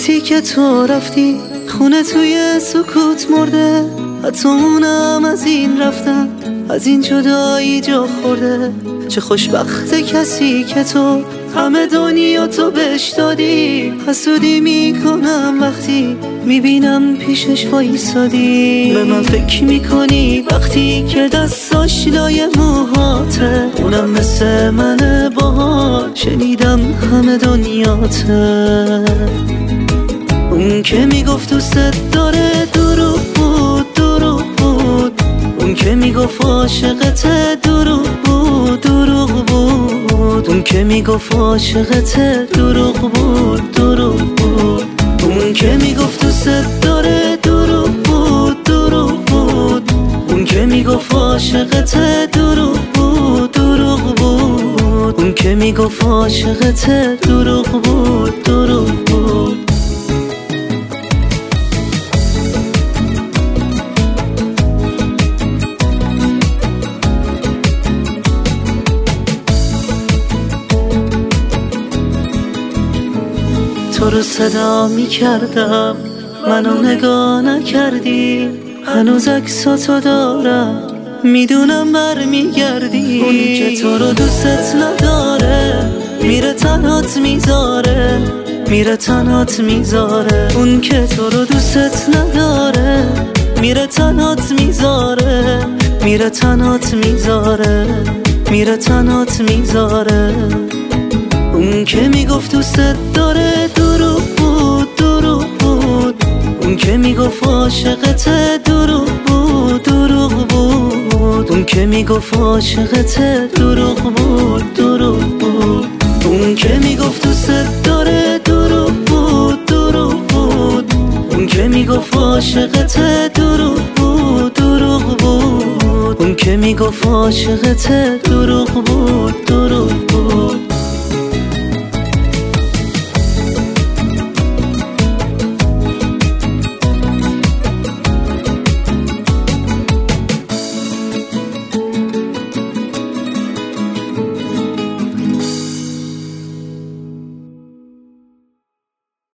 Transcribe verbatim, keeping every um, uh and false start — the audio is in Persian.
وقتی که تو رفتی خونه توی سکوت مرده، حتی اونم از این رفتن از این جدایی جا خورده. چه خوشبخت کسی که تو همه دنیا تو بهش دادی. حسودی میکنم وقتی میبینم پیشش وایسادی. به من فکر میکنی وقتی که دستاش لای موهاته، اونم مثل من باهات شنیدم همه دنیاته. اون که میگفت دوست داره دروغ بود دروغ بود، اون که میگفت عاشقت دروغ بود دروغ بود، اون که میگفت عاشقت دروغ بود دروغ بود، اون که میگفت دوست داره دروغ بود دروغ بود، اون که میگفت عاشقت دروغ بود دروغ بود، اون که میگفت عاشقت دروغ بود دروغ بود. تو رو صدا می کردم منو نگاه نکردی، هنوز عکساتو دارم میدونم بر میگردی. اونی که تو رو دوستت نداره میره تنهات میذاره میره تنهات میذاره، اون که تو رو دوستت نداره میره تنهات میذاره میره تنهات میذاره میره تنهات میذاره. اون که میگفت دوستت داره دروغ بود دروغ بود، اون که میگفت عاشقت دروغ بود دروغ بود، اون که میگفت عاشقت دروغ بود دروغ بود، اون که میگفت دوستت داره دروغ بود دروغ بود، اون که میگفت عاشقت دروغ بود دروغ بود، اون که میگفت عاشقت دروغ بود دروغ بود.